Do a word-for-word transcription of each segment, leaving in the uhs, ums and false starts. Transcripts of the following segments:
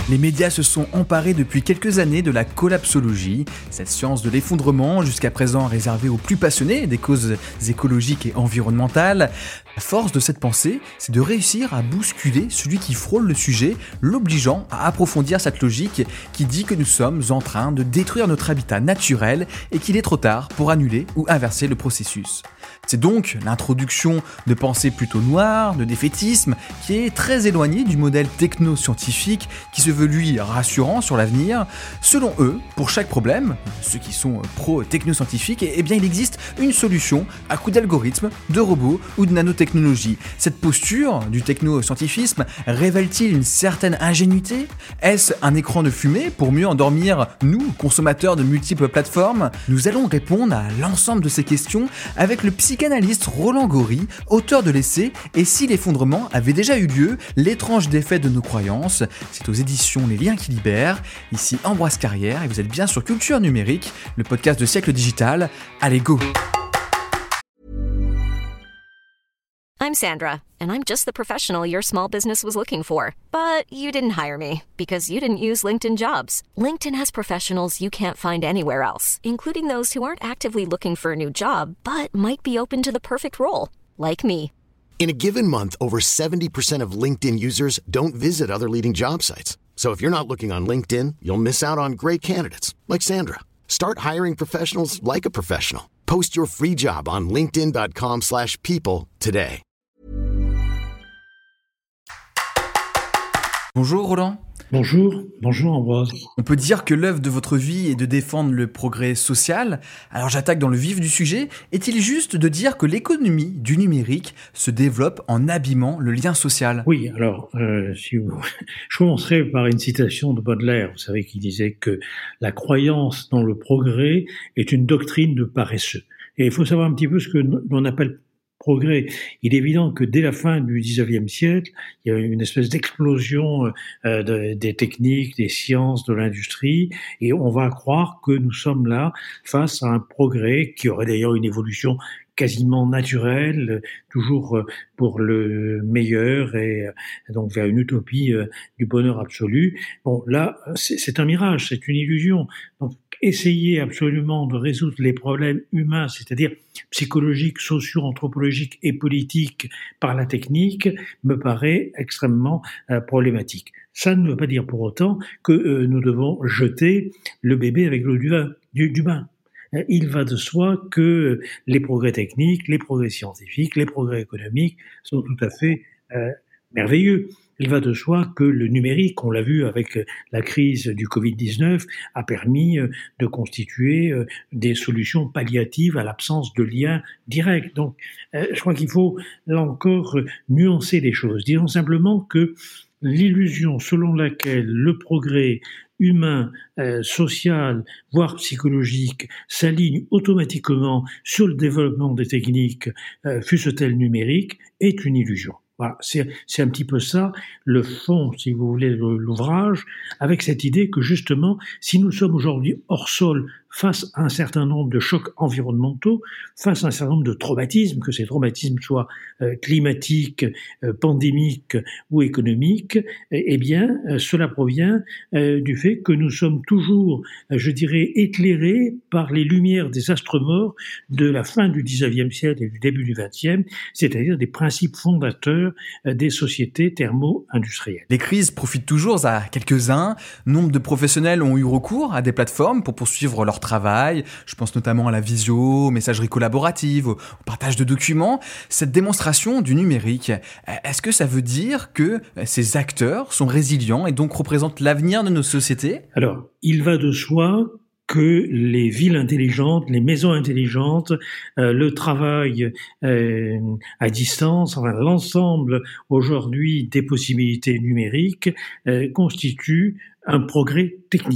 Les médias se sont emparés depuis quelques années de la collapsologie, cette science de l'effondrement jusqu'à présent réservée aux plus passionnés des causes écologiques et environnementales. La force de cette pensée, c'est de réussir à bousculer celui qui frôle le sujet, l'obligeant à approfondir cette logique qui dit que nous sommes en train de détruire notre habitat naturel et qu'il est trop tard pour annuler ou inverser le processus. C'est donc l'introduction de pensées plutôt noires, de défaitisme, qui est très éloignée du modèle techno-scientifique qui se veut lui rassurant sur l'avenir. Selon eux, pour chaque problème, ceux qui sont pro-techno-scientifiques, eh bien il existe une solution à coup d'algorithmes, de robots ou de nanotechnologie. Cette posture du techno-scientifisme révèle-t-il une certaine ingénuité ? Est-ce un écran de fumée pour mieux endormir nous, consommateurs de multiples plateformes ? Nous allons répondre à l'ensemble de ces questions avec le psychanalyste Roland Gori, auteur de l'essai « Et si l'effondrement avait déjà eu lieu, l'étrange défaite de nos croyances ». C'est aux éditions Les Liens qui libèrent. Ici Ambroise Carrière et vous êtes bien sur Culture Numérique, le podcast de Siècle Digital. Allez, go! I'm Sandra, and I'm just the professional your small business was looking for. But you didn't hire me because you didn't use LinkedIn Jobs. LinkedIn has professionals you can't find anywhere else, including those who aren't actively looking for a new job, but might be open to the perfect role, like me. In a given month, over seventy percent of LinkedIn users don't visit other leading job sites. So if you're not looking on LinkedIn, you'll miss out on great candidates like Sandra. Start hiring professionals like a professional. Post your free job on linkedin.com slash people today. Bonjour Roland. Bonjour, bonjour Ambroise. On peut dire que l'œuvre de votre vie est de défendre le progrès social. Alors j'attaque dans le vif du sujet. Est-il juste de dire que l'économie du numérique se développe en abîmant le lien social ? Oui, alors euh, si vous... je commencerai par une citation de Baudelaire, vous savez, qui disait que la croyance dans le progrès est une doctrine de paresseux. Et il faut savoir un petit peu ce que l'on appelle progrès. Il est évident que dès la fin du dix-neuvième siècle, il y a eu une espèce d'explosion euh, de, des techniques, des sciences, de l'industrie, et on va croire que nous sommes là face à un progrès qui aurait d'ailleurs une évolution quasiment naturelle, toujours pour le meilleur et donc vers une utopie du bonheur absolu. Bon, là, c'est, c'est un mirage, c'est une illusion. Donc, essayer absolument de résoudre les problèmes humains, c'est-à-dire psychologiques, sociaux, anthropologiques et politiques par la technique, me paraît extrêmement euh, problématique. Ça ne veut pas dire pour autant que euh, nous devons jeter le bébé avec l'eau du, vin, du, du bain. Il va de soi que les progrès techniques, les progrès scientifiques, les progrès économiques sont tout à fait euh, merveilleux. Il va de soi que le numérique, on l'a vu avec la crise du covid dix-neuf, a permis de constituer des solutions palliatives à l'absence de liens directs. Donc, je crois qu'il faut, là encore, nuancer les choses. Disons simplement que l'illusion selon laquelle le progrès humain, euh, social, voire psychologique, s'aligne automatiquement sur le développement des techniques, euh, fût-ce-t-elle numériques, est une illusion. Voilà, c'est, c'est un petit peu ça, le fond, si vous voulez, de l'ouvrage, avec cette idée que justement, si nous sommes aujourd'hui hors sol, face à un certain nombre de chocs environnementaux, face à un certain nombre de traumatismes, que ces traumatismes soient euh, climatiques, euh, pandémiques ou économiques, eh, eh bien, euh, cela provient euh, du fait que nous sommes toujours, euh, je dirais, éclairés par les lumières des astres morts de la fin du dix-neuvième siècle et du début du vingtième, c'est-à-dire des principes fondateurs euh, des sociétés thermo-industrielles. Les crises profitent toujours à quelques-uns. Nombre de professionnels ont eu recours à des plateformes pour poursuivre leur travail. Je pense notamment à la visio, aux messageries collaboratives, au partage de documents. Cette démonstration du numérique, est-ce que ça veut dire que ces acteurs sont résilients et donc représentent l'avenir de nos sociétés ? Alors, il va de soi que les villes intelligentes, les maisons intelligentes, euh, le travail euh, à distance, enfin l'ensemble aujourd'hui des possibilités numériques euh, constituent un progrès technique.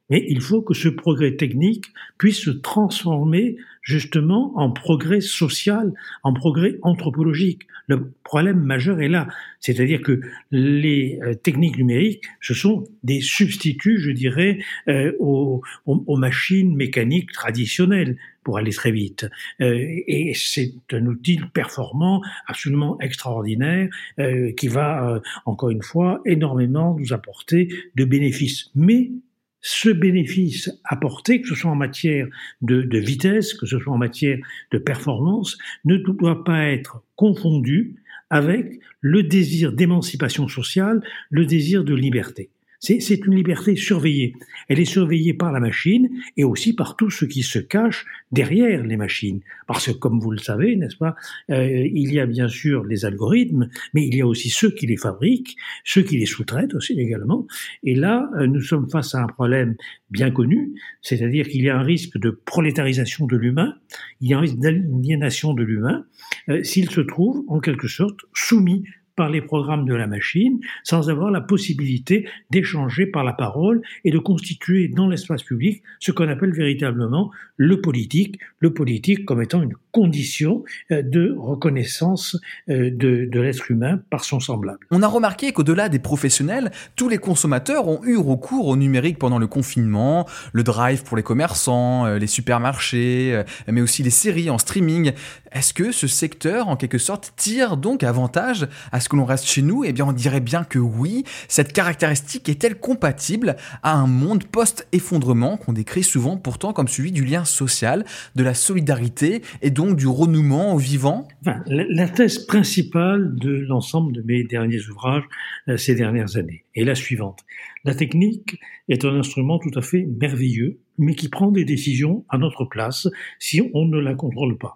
Mais il faut que ce progrès technique puisse se transformer justement en progrès social, en progrès anthropologique. Le problème majeur est là. C'est-à-dire que les euh, techniques numériques, ce sont des substituts, je dirais, euh, aux, aux, aux machines mécaniques traditionnelles, pour aller très vite. Euh, et c'est un outil performant, absolument extraordinaire, euh, qui va, euh, encore une fois, énormément nous apporter de bénéfices. Mais ce bénéfice apporté, que ce soit en matière de, de vitesse, que ce soit en matière de performance, ne doit pas être confondu avec le désir d'émancipation sociale, le désir de liberté. C'est, c'est une liberté surveillée. Elle est surveillée par la machine et aussi par tout ce qui se cache derrière les machines. Parce que, comme vous le savez, n'est-ce pas, euh, il y a bien sûr les algorithmes, mais il y a aussi ceux qui les fabriquent, ceux qui les sous-traitent aussi également. Et là, euh, nous sommes face à un problème bien connu, c'est-à-dire qu'il y a un risque de prolétarisation de l'humain, il y a un risque d'aliénation de l'humain, euh, s'il se trouve, en quelque sorte, soumis par les programmes de la machine, sans avoir la possibilité d'échanger par la parole et de constituer dans l'espace public ce qu'on appelle véritablement le politique, le politique comme étant une condition de reconnaissance de, de l'être humain par son semblable. On a remarqué qu'au-delà des professionnels, tous les consommateurs ont eu recours au numérique pendant le confinement, le drive pour les commerçants, les supermarchés, mais aussi les séries en streaming. Est-ce que ce secteur, en quelque sorte, tire donc avantage à ce que l'on reste chez nous? Eh bien, on dirait bien que oui. Cette caractéristique est-elle compatible à un monde post-effondrement qu'on décrit souvent pourtant comme celui du lien social, de la solidarité et donc du renouement au vivant? Enfin, la, la thèse principale de l'ensemble de mes derniers ouvrages euh, ces dernières années est la suivante. La technique est un instrument tout à fait merveilleux, mais qui prend des décisions à notre place si on ne la contrôle pas.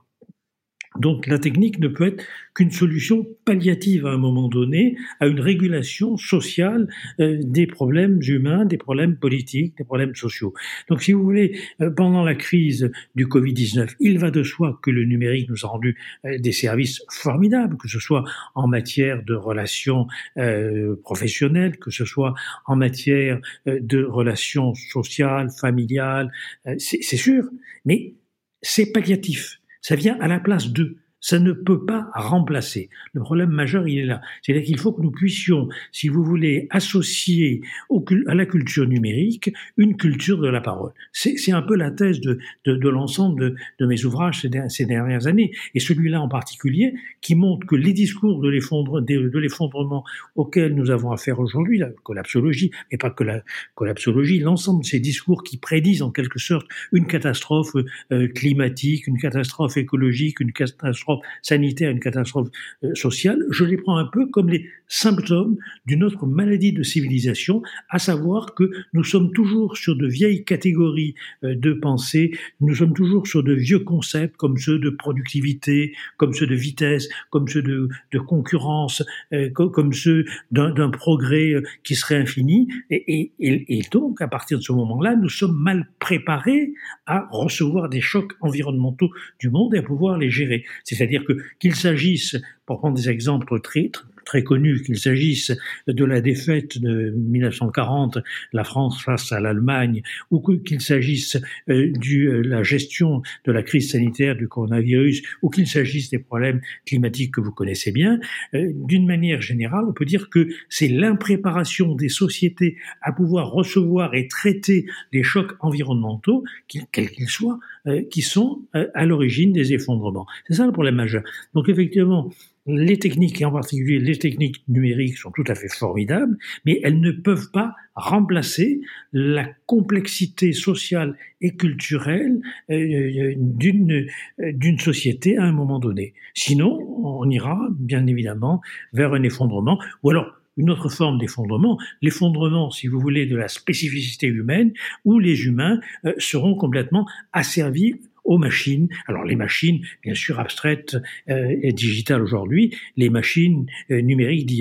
Donc la technique ne peut être qu'une solution palliative à un moment donné à une régulation sociale euh, des problèmes humains, des problèmes politiques, des problèmes sociaux. Donc si vous voulez, euh, pendant la crise du covid dix-neuf, il va de soi que le numérique nous a rendu euh, des services formidables, que ce soit en matière de relations euh, professionnelles, que ce soit en matière euh, de relations sociales, familiales, euh, c'est, c'est sûr, mais c'est palliatif. Ça vient à la place d'eux. Ça ne peut pas remplacer. Le problème majeur, il est là. C'est-à-dire qu'il faut que nous puissions, si vous voulez, associer au, à la culture numérique une culture de la parole. C'est, c'est un peu la thèse de, de, de l'ensemble de, de mes ouvrages ces, ces dernières années. Et celui-là en particulier, qui montre que les discours de, l'effondre, de, de l'effondrement auxquels nous avons affaire aujourd'hui, la collapsologie, mais pas que la collapsologie, l'ensemble de ces discours qui prédisent en quelque sorte une catastrophe euh, climatique, une catastrophe écologique, une catastrophe sanitaire, une catastrophe euh, sociale, je les prends un peu comme les symptômes d'une autre maladie de civilisation, à savoir que nous sommes toujours sur de vieilles catégories euh, de pensée, nous sommes toujours sur de vieux concepts comme ceux de productivité, comme ceux de vitesse, comme ceux de, de concurrence, euh, comme, comme ceux d'un, d'un progrès euh, qui serait infini, et, et, et donc à partir de ce moment-là, nous sommes mal préparés à recevoir des chocs environnementaux du monde et à pouvoir les gérer. C'est C'est-à-dire que qu'il s'agisse, pour prendre des exemples très, très connus, qu'il s'agisse de la défaite de dix-neuf cent quarante, la France face à l'Allemagne, ou qu'il s'agisse euh, de euh, la gestion de la crise sanitaire du coronavirus, ou qu'il s'agisse des problèmes climatiques que vous connaissez bien, euh, d'une manière générale, on peut dire que c'est l'impréparation des sociétés à pouvoir recevoir et traiter les chocs environnementaux, quels qu'ils soient, euh, qui sont euh, à l'origine des effondrements. C'est ça le problème majeur. Donc effectivement, les techniques, et en particulier les techniques numériques, sont tout à fait formidables, mais elles ne peuvent pas remplacer la complexité sociale et culturelle euh, d'une, d'une société à un moment donné. Sinon, on ira, bien évidemment, vers un effondrement, ou alors une autre forme d'effondrement, l'effondrement, si vous voulez, de la spécificité humaine, où les humains euh, seront complètement asservis aux machines. Alors les machines, bien sûr abstraites euh, et digitales aujourd'hui, les machines euh, numériques d'hier.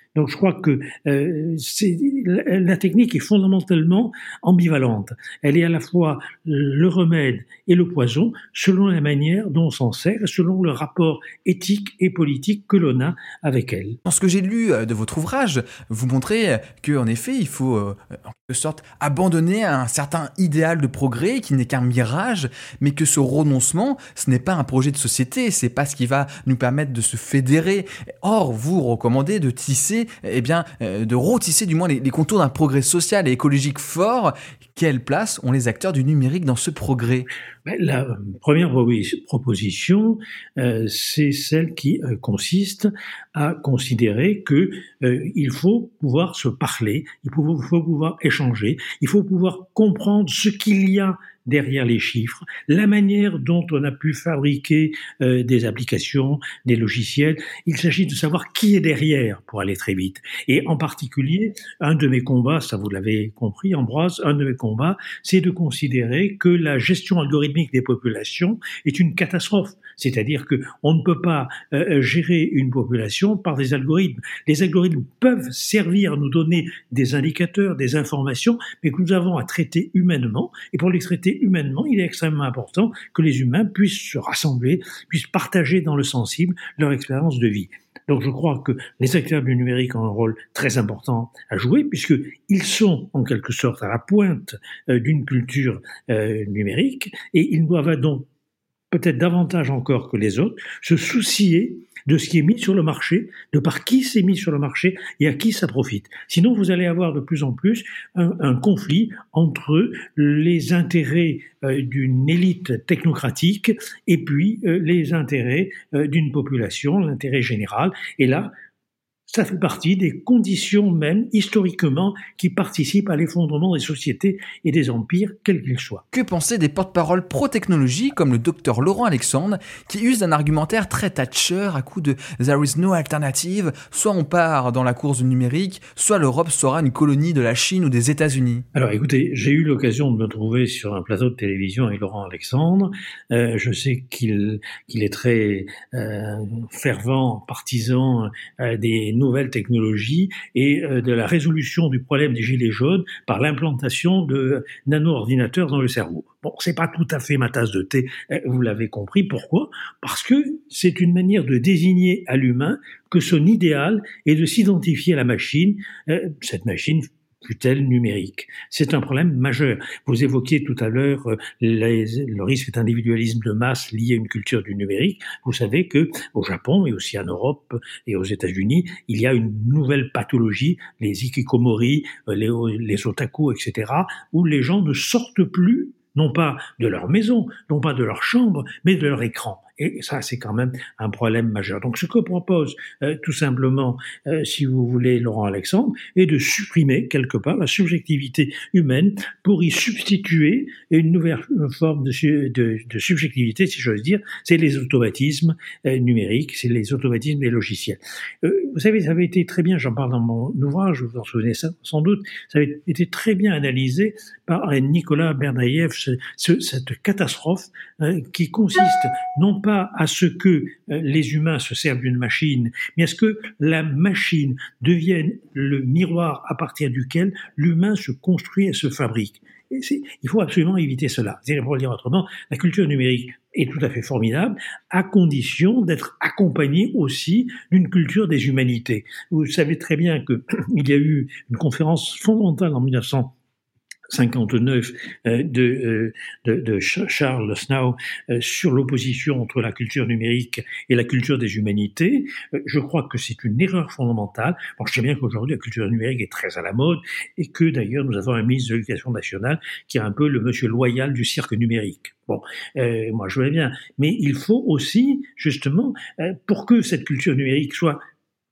Donc je crois que euh, c'est, la, la technique est fondamentalement ambivalente. Elle est à la fois le remède et le poison selon la manière dont on s'en sert, selon le rapport éthique et politique que l'on a avec elle. Dans ce que j'ai lu de votre ouvrage, vous montrez qu'en effet, il faut euh, en quelque sorte abandonner un certain idéal de progrès qui n'est qu'un mirage, mais que ce renoncement, ce n'est pas un projet de société, c'est pas ce qui va nous permettre de se fédérer. Or, vous recommandez de tisser, eh bien, euh, de retisser du moins les, les contours d'un progrès social et écologique fort. Quelle place ont les acteurs du numérique dans ce progrès ? La première proposition, euh, c'est celle qui euh, consiste à considérer que euh, il faut pouvoir se parler, il faut, faut pouvoir échanger, il faut pouvoir comprendre ce qu'il y a derrière les chiffres, la manière dont on a pu fabriquer euh, des applications, des logiciels. Il s'agit de savoir qui est derrière pour aller très vite. Et en particulier, un de mes combats, ça vous l'avez compris, Ambroise, un de mes combats, c'est de considérer que la gestion algorithmique des populations est une catastrophe. C'est-à-dire que on ne peut pas euh, gérer une population par des algorithmes. Les algorithmes peuvent servir à nous donner des indicateurs, des informations, mais que nous avons à traiter humainement. Et pour les traiter humainement, il est extrêmement important que les humains puissent se rassembler, puissent partager dans le sensible leur expérience de vie. Donc je crois que les acteurs du numérique ont un rôle très important à jouer, puisqu'ils sont en quelque sorte à la pointe euh, d'une culture euh, numérique, et ils doivent donc peut-être davantage encore que les autres, se soucier de ce qui est mis sur le marché, de par qui c'est mis sur le marché et à qui ça profite. Sinon, vous allez avoir de plus en plus un, un conflit entre les intérêts euh, d'une élite technocratique et puis euh, les intérêts euh, d'une population, l'intérêt général. Et là, ça fait partie des conditions même, historiquement, qui participent à l'effondrement des sociétés et des empires, quels qu'ils soient. Que penser des porte-paroles pro-technologie comme le docteur Laurent Alexandre, qui use d'un argumentaire très Thatcher à coup de « there is no alternative », soit on part dans la course du numérique, soit l'Europe sera une colonie de la Chine ou des États-Unis. Alors écoutez, j'ai eu l'occasion de me trouver sur un plateau de télévision avec Laurent Alexandre. Euh, je sais qu'il, qu'il est très euh, fervent partisan euh, des nouvelles technologies et euh, de la résolution du problème des gilets jaunes par l'implantation de nano-ordinateurs dans le cerveau. Bon, c'est pas tout à fait ma tasse de thé, vous l'avez compris. Pourquoi ? Parce que c'est une manière de désigner à l'humain que son idéal est de s'identifier à la machine, euh, cette machine fut-elle numérique. C'est un problème majeur. Vous évoquiez tout à l'heure euh, les, le risque d'individualisme de masse lié à une culture du numérique. Vous savez que au Japon et aussi en Europe et aux États-Unis, il y a une nouvelle pathologie, les hikikomori, les, les otaku, et cetera, où les gens ne sortent plus, non pas de leur maison, non pas de leur chambre, mais de leur écran. Et ça, c'est quand même un problème majeur. Donc, ce que propose euh, tout simplement, euh, si vous voulez, Laurent Alexandre, est de supprimer quelque part la subjectivité humaine pour y substituer une nouvelle forme de, de, de subjectivité, si j'ose dire, c'est les automatismes euh, numériques, c'est les automatismes des logiciels. Euh, vous savez, ça avait été très bien, j'en parle dans mon ouvrage, vous vous en souvenez sans doute, ça avait été très bien analysé par Nicolas Bernaïev, ce, ce, cette catastrophe euh, qui consiste non pas à ce que les humains se servent d'une machine, mais à ce que la machine devienne le miroir à partir duquel l'humain se construit et se fabrique. Et c'est, il faut absolument éviter cela. C'est-à-dire, pour le dire autrement, la culture numérique est tout à fait formidable, à condition d'être accompagnée aussi d'une culture des humanités. Vous savez très bien qu'il y a eu une conférence fondamentale en mille neuf cent cinquante-neuf euh, de, euh, de, de Charles Snow euh, sur l'opposition entre la culture numérique et la culture des humanités. Euh, je crois que c'est une erreur fondamentale. Bon, je sais bien qu'aujourd'hui la culture numérique est très à la mode et que d'ailleurs nous avons un ministre de l'Éducation nationale qui est un peu le monsieur loyal du cirque numérique. Bon, euh, moi je veux bien, mais il faut aussi justement euh, pour que cette culture numérique soit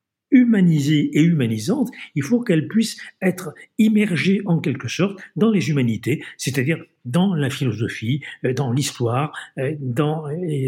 humanisée et humanisante, il faut qu'elle puisse être immergée en quelque sorte dans les humanités, c'est-à-dire dans la philosophie, dans l'histoire, dans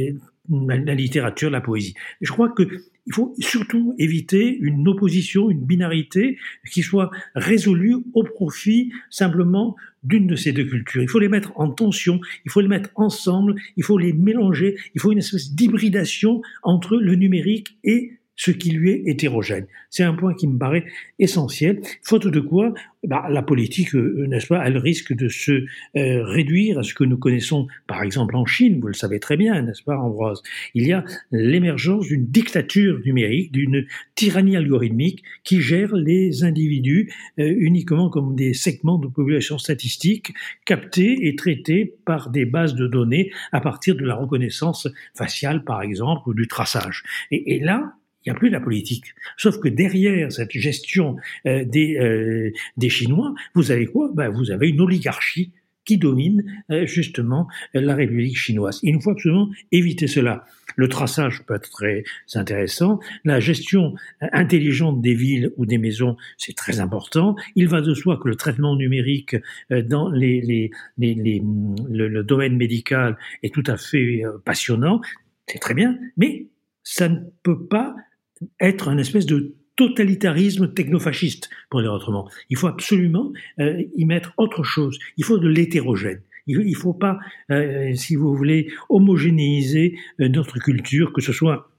la littérature, la poésie. Je crois que il faut surtout éviter une opposition, une binarité qui soit résolue au profit simplement d'une de ces deux cultures. Il faut les mettre en tension, il faut les mettre ensemble, il faut les mélanger, il faut une espèce d'hybridation entre le numérique et ce qui lui est hétérogène. C'est un point qui me paraît essentiel, faute de quoi, bah, la politique, euh, n'est-ce pas, elle risque de se euh, réduire à ce que nous connaissons, par exemple en Chine, vous le savez très bien, n'est-ce pas, Ambroise? Il y a l'émergence d'une dictature numérique, d'une tyrannie algorithmique qui gère les individus euh, uniquement comme des segments de population statistique captés et traités par des bases de données à partir de la reconnaissance faciale, par exemple, ou du traçage. Et, et là, il n'y a plus de la politique. Sauf que derrière cette gestion euh, des, euh, des Chinois, vous avez quoi? Ben, vous avez une oligarchie qui domine euh, justement la République chinoise. Il nous faut absolument éviter cela. Le traçage peut être très intéressant. La gestion intelligente des villes ou des maisons, c'est très important. Il va de soi que le traitement numérique euh, dans les, les, les, les, le, le domaine médical est tout à fait euh, passionnant. C'est très bien, mais ça ne peut pas être un espèce de totalitarisme technofasciste, pour dire autrement. Il faut absolument euh, y mettre autre chose. Il faut de l'hétérogène. Il ne faut pas, euh, si vous voulez, homogénéiser euh, notre culture, que ce soit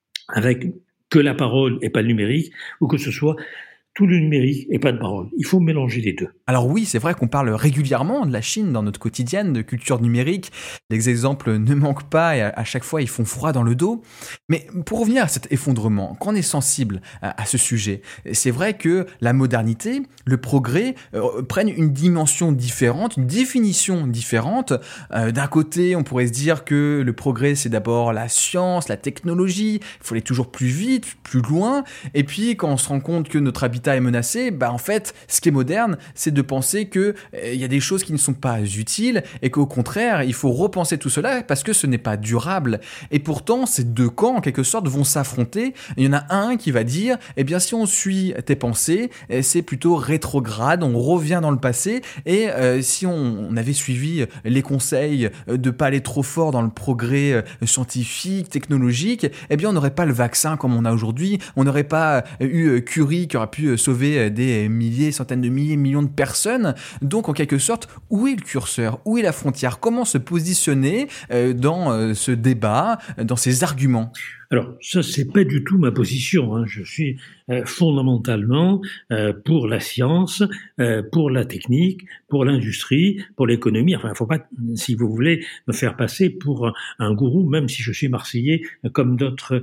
avec que la parole et pas le numérique, ou que ce soit tout le numérique et pas de parole. Il faut mélanger les deux. Alors oui, c'est vrai qu'on parle régulièrement de la Chine dans notre quotidienne, de culture numérique. Les exemples ne manquent pas et à chaque fois, ils font froid dans le dos. Mais pour revenir à cet effondrement, quand on est sensible à, à ce sujet, c'est vrai que la modernité, le progrès euh, prennent une dimension différente, une définition différente. Euh, d'un côté, on pourrait se dire que le progrès, c'est d'abord la science, la technologie. Il faut aller toujours plus vite, plus loin. Et puis, quand on se rend compte que notre habitat est menacé, bah en fait, ce qui est moderne, c'est de penser que il euh, y a des choses qui ne sont pas utiles et qu'au contraire, il faut repenser tout cela parce que ce n'est pas durable. Et pourtant, ces deux camps, en quelque sorte, vont s'affronter. Il y en a un qui va dire, eh bien, si on suit tes pensées, c'est plutôt rétrograde, on revient dans le passé. Et euh, si on, on avait suivi les conseils de pas aller trop fort dans le progrès scientifique, technologique, eh bien, on n'aurait pas le vaccin comme on a aujourd'hui. On n'aurait pas eu Curie qui aurait pu sauver des milliers, centaines de milliers, millions de personnes. Donc, en quelque sorte, où est le curseur? Où est la frontière? Comment se positionner euh, dans euh, ce débat, dans ces arguments? Alors, ça, c'est pas du tout ma position. Hein. Je suis euh, fondamentalement euh, pour la science, euh, pour la technique, pour l'industrie, pour l'économie. Enfin, il ne faut pas, si vous voulez, me faire passer pour un, un gourou, même si je suis marseillais, comme d'autres...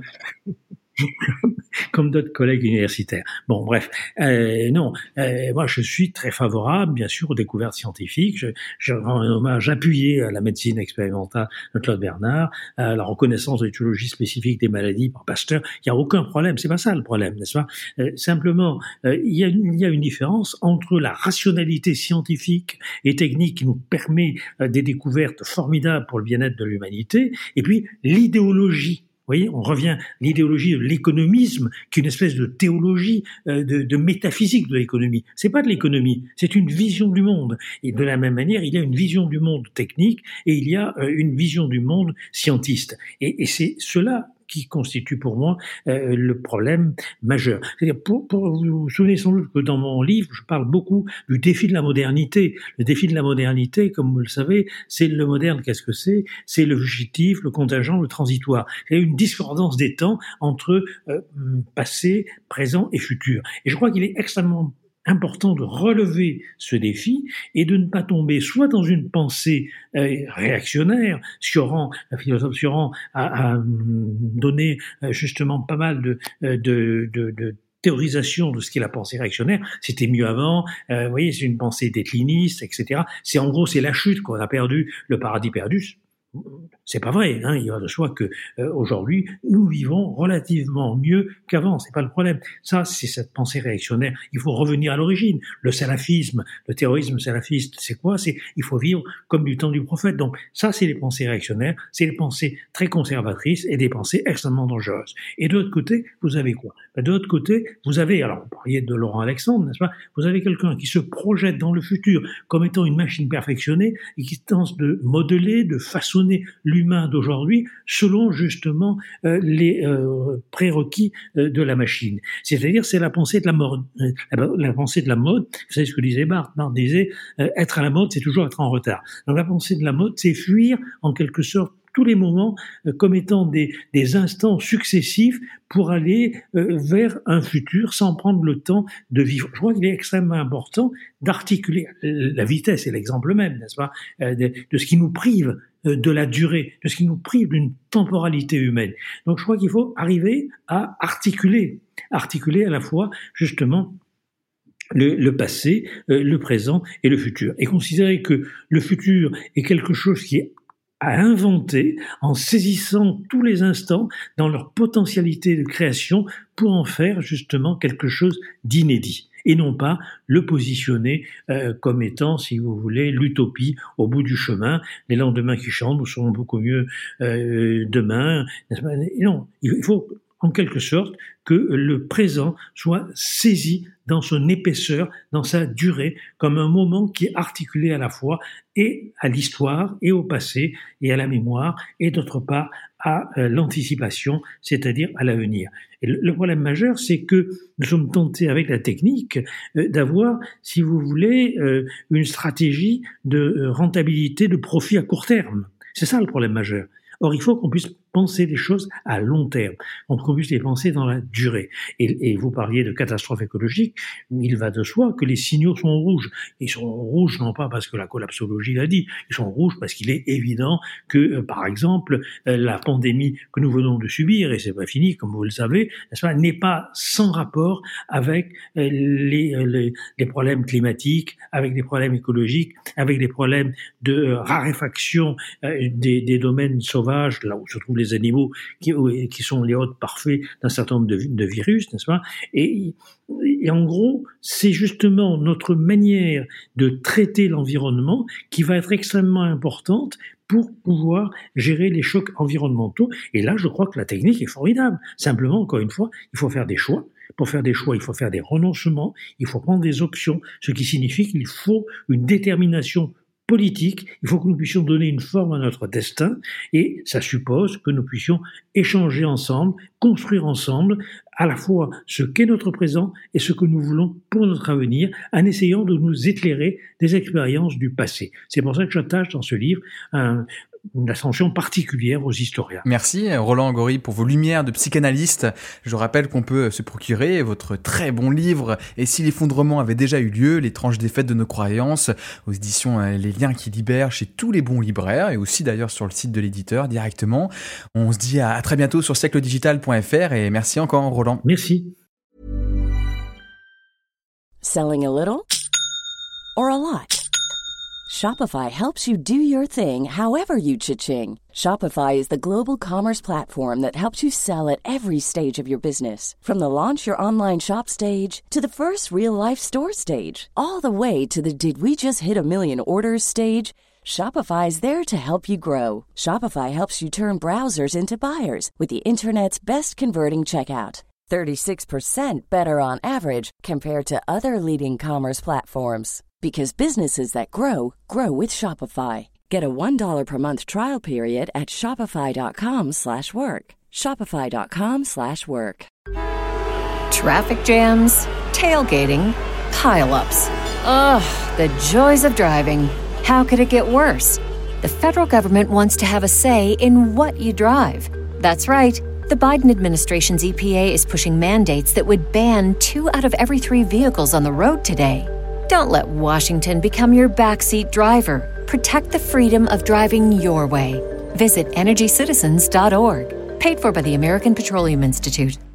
comme d'autres collègues universitaires. Bon, bref, euh, non, euh, moi je suis très favorable, bien sûr, aux découvertes scientifiques. Je, je rends un hommage appuyé à la médecine expérimentale de Claude Bernard, à la reconnaissance de l'étiologie spécifique des maladies par Pasteur. Il n'y a aucun problème, c'est pas ça le problème, n'est-ce pas? euh, Simplement, euh, il, y a, il y a une différence entre la rationalité scientifique et technique qui nous permet euh, des découvertes formidables pour le bien-être de l'humanité, et puis l'idéologie. Vous voyez, on revient à l'idéologie de l'économisme, qui est une espèce de théologie, euh, de, de métaphysique de l'économie. C'est pas de l'économie, c'est une vision du monde. Et de la même manière, il y a une vision du monde technique et il y a euh, une vision du monde scientiste. Et, et c'est cela qui constitue pour moi euh, le problème majeur. C'est-à-dire, pour, pour, vous vous souvenez sans doute que dans mon livre, je parle beaucoup du défi de la modernité. Le défi de la modernité, comme vous le savez, c'est le moderne, qu'est-ce que c'est? C'est le fugitif, le contingent, le transitoire. Il y a une discordance des temps entre euh, passé, présent et futur. Et je crois qu'il est extrêmement important de relever ce défi et de ne pas tomber soit dans une pensée euh, réactionnaire. Sioran, la philosophe Sioran a, a donné euh, justement pas mal de, de, de, de théorisation de ce qu'est la pensée réactionnaire. C'était mieux avant, euh, vous voyez, c'est une pensée décliniste, et cetera. C'est en gros, c'est la chute qu'on a perdu, le paradis perdu. C'est pas vrai, hein, il va de soi que euh, aujourd'hui nous vivons relativement mieux qu'avant, c'est pas le problème. Ça, c'est cette pensée réactionnaire. Il faut revenir à l'origine. Le salafisme, le terrorisme salafiste, c'est quoi? C'est il faut vivre comme du temps du prophète. Donc ça, c'est les pensées réactionnaires, c'est les pensées très conservatrices et des pensées extrêmement dangereuses. Et de l'autre côté, vous avez quoi? Ben, de l'autre côté, vous avez, alors vous parliez de Laurent Alexandre, n'est-ce pas? Vous avez quelqu'un qui se projette dans le futur comme étant une machine perfectionnée et qui tente de modeler, de façonner l'humain d'aujourd'hui selon justement euh, les euh, prérequis euh, de la machine. C'est-à-dire, c'est la pensée de la mode. Euh, la, la pensée de la mode, vous savez ce que disait Barthes? Barthes disait euh, être à la mode, c'est toujours être en retard. Donc la pensée de la mode, c'est fuir en quelque sorte tous les moments euh, comme étant des, des instants successifs pour aller euh, vers un futur sans prendre le temps de vivre. Je crois qu'il est extrêmement important d'articuler la vitesse, est l'exemple même, n'est-ce pas, euh, de, de ce qui nous prive euh, de la durée, de ce qui nous prive d'une temporalité humaine. Donc je crois qu'il faut arriver à articuler, articuler à la fois justement Le, le passé, euh, le présent et le futur. Et considérer que le futur est quelque chose qui est à inventer en saisissant tous les instants dans leur potentialité de création pour en faire justement quelque chose d'inédit. Et non pas le positionner euh, comme étant, si vous voulez, l'utopie au bout du chemin, les lendemains qui chantent, nous serons beaucoup mieux euh, demain. N'est-ce pas ? Non, il faut en quelque sorte que le présent soit saisi dans son épaisseur, dans sa durée, comme un moment qui est articulé à la fois et à l'histoire, et au passé, et à la mémoire, et d'autre part à euh, l'anticipation, c'est-à-dire à l'avenir. Et le, le problème majeur, c'est que nous sommes tentés avec la technique euh, d'avoir, si vous voulez, euh, une stratégie de euh, rentabilité, de profit à court terme. C'est ça le problème majeur. Or, il faut qu'on puisse penser les choses à long terme, qu'on puisse les penser dans la durée. Et, et vous parliez de catastrophe écologique, il va de soi que les signaux sont rouges. Ils sont rouges non pas parce que la collapsologie l'a dit, ils sont rouges parce qu'il est évident que, euh, par exemple, euh, la pandémie que nous venons de subir, et c'est pas fini, comme vous le savez, n'est-ce pas, n'est pas sans rapport avec euh, les, les, les problèmes climatiques, avec les problèmes écologiques, avec les problèmes de euh, raréfaction euh, des, des domaines sauvages, là où se trouvent les animaux qui, qui sont les hôtes parfaits d'un certain nombre de, de virus, n'est-ce pas ? Et, et en gros, c'est justement notre manière de traiter l'environnement qui va être extrêmement importante pour pouvoir gérer les chocs environnementaux. Et là, je crois que la technique est formidable. Simplement, encore une fois, il faut faire des choix. Pour faire des choix, il faut faire des renoncements, il faut prendre des options, ce qui signifie qu'il faut une détermination politique, il faut que nous puissions donner une forme à notre destin, et ça suppose que nous puissions échanger ensemble, construire ensemble, à la fois ce qu'est notre présent et ce que nous voulons pour notre avenir, en essayant de nous éclairer des expériences du passé. C'est pour ça que j'attache dans ce livre un, une attention particulière aux historiens. Merci Roland Gori pour vos lumières de psychanalyste. Je rappelle qu'on peut se procurer votre très bon livre « Et si l'effondrement avait déjà eu lieu, les tranches défaites de nos croyances » aux éditions Les Liens qui libèrent chez tous les bons libraires et aussi d'ailleurs sur le site de l'éditeur directement. On se dit à très bientôt sur siècle digital point f r et merci encore Roland. Merci. Selling a little or a lot? Shopify helps you do your thing however you cha-ching. Shopify is the global commerce platform that helps you sell at every stage of your business. From the launch your online shop stage to the first real-life store stage, all the way to the did we just hit a million orders stage. Shopify is there to help you grow. Shopify helps you turn browsers into buyers with the internet's best converting checkout. thirty-six percent better on average compared to other leading commerce platforms. Because businesses that grow, grow with Shopify. Get a one dollar per month trial period at shopify.com slash work. Shopify.com slash work. Traffic jams, tailgating, pile-ups. Ugh, the joys of driving. How could it get worse? The federal government wants to have a say in what you drive. That's right. The Biden administration's E P A is pushing mandates that would ban two out of every three vehicles on the road today. Don't let Washington become your backseat driver. Protect the freedom of driving your way. Visit energy citizens dot org. Paid for by the American Petroleum Institute.